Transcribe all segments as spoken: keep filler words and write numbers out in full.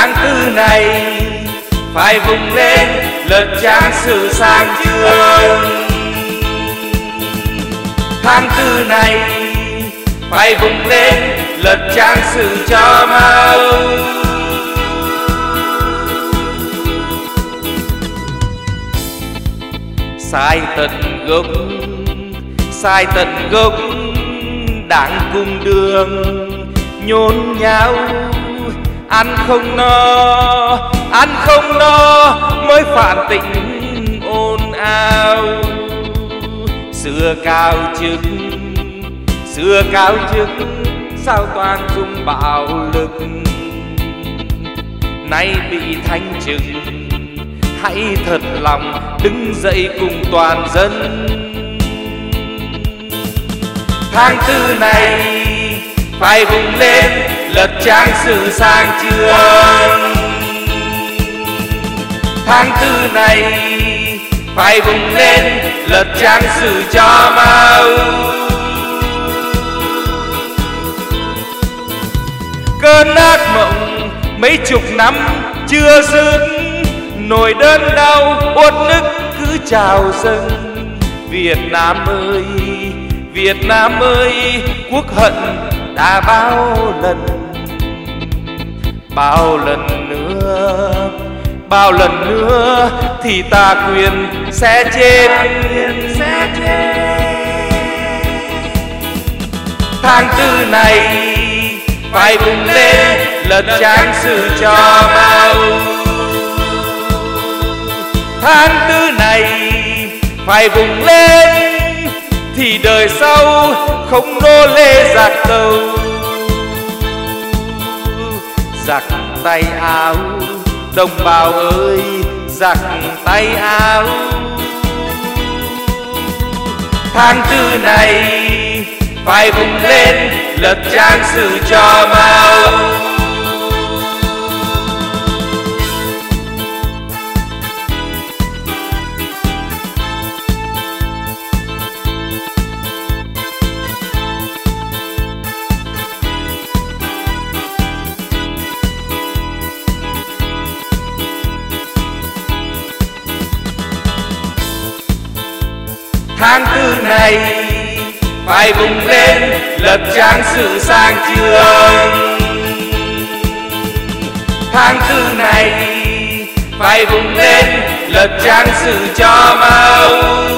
Tháng tư này phải vùng lên lật trang sử sang trường. Tháng tư này phải vùng lên lật trang sử cho mau. Sai tận gốc, sai tận gốc, đang cùng đường nhốn nháo. Ăn không no, ăn không no mới phản tỉnh ồn ào. Xưa cao chức, xưa cao chức, sao toàn dùng bạo lực. Nay bị thanh trừng, hãy thật lòng đứng dậy cùng toàn dân. Tháng tư này phải vùng lên lật trang sử sang trường. Tháng tư này phải vùng lên lật trang sử cho mau. Cơn ác mộng mấy chục năm chưa dứt, nỗi đớn đau uất ức cứ trào dâng. Việt Nam ơi, Việt Nam ơi, quốc hận đã bao lần, bao lần nữa, bao lần nữa thì ta quyền sẽ chết. Tháng tư này phải vùng lên lật trang sử cho mau. Tháng tư này phải vùng lên thì đời sau không nô lệ giặc tàu. Giặc tay áo, đồng bào ơi, giặc tay áo. Tháng tư này phải vùng lên lật trang sử cho mau. Tháng tư này phải vùng lên lật trang sử sang trường. Tháng tư này phải vùng lên lật trang sử cho mau.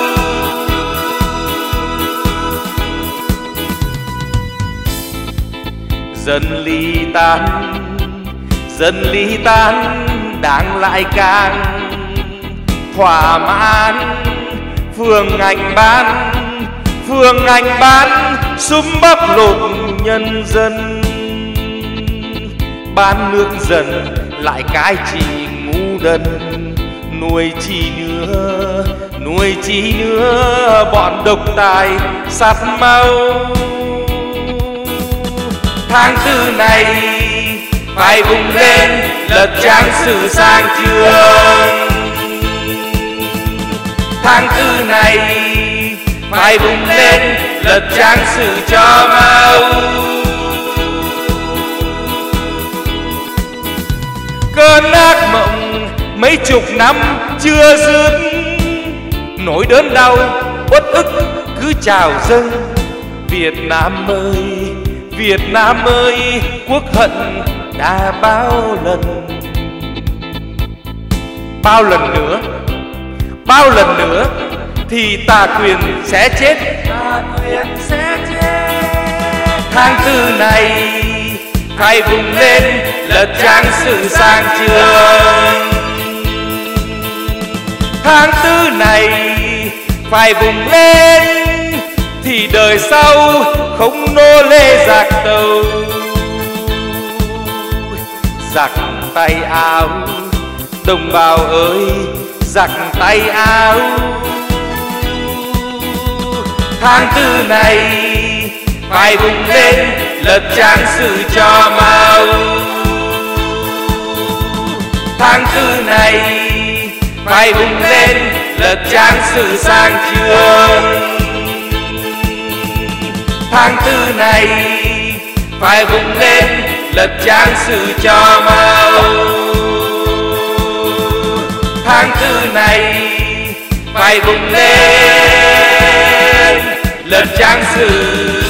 Dần ly tan, dần ly tan, đang lại càng thỏa mãn. Phường ngành bán, phường ngành bán, súng bóc lột nhân dân. Bán nước dần lại cái chỉ ngu đần, nuôi chi nữa, nuôi chi nữa bọn độc tài sát mau. Tháng tư này phải vùng lên lật trang sử sang trường. Tháng tư này phải vùng lên lật trang sử cho mau. Cơn ác mộng mấy chục năm chưa dứt, nỗi đớn đau uất ức cứ trào dâng. Việt Nam ơi, Việt Nam ơi, quốc hận đã bao lần. Bao lần nữa, bao lần nữa thì tà quyền sẽ chết. Tà quyền sẽ chết. Tháng tư này phải vùng lên lật trang sử sang trường. Tháng tư này phải vùng lên thì đời sau không nô lệ giặc tàu. Giặc tay áo, đồng bào ơi, giặc tay áo. Tháng tư này phải vùng lên lật trang sử cho mau. Tháng tư này phải vùng lên lật trang sử sang trường. Tháng tư này phải vùng lên lật trang sử cho mau. tháng tư này phải bùng lên lần trang sử.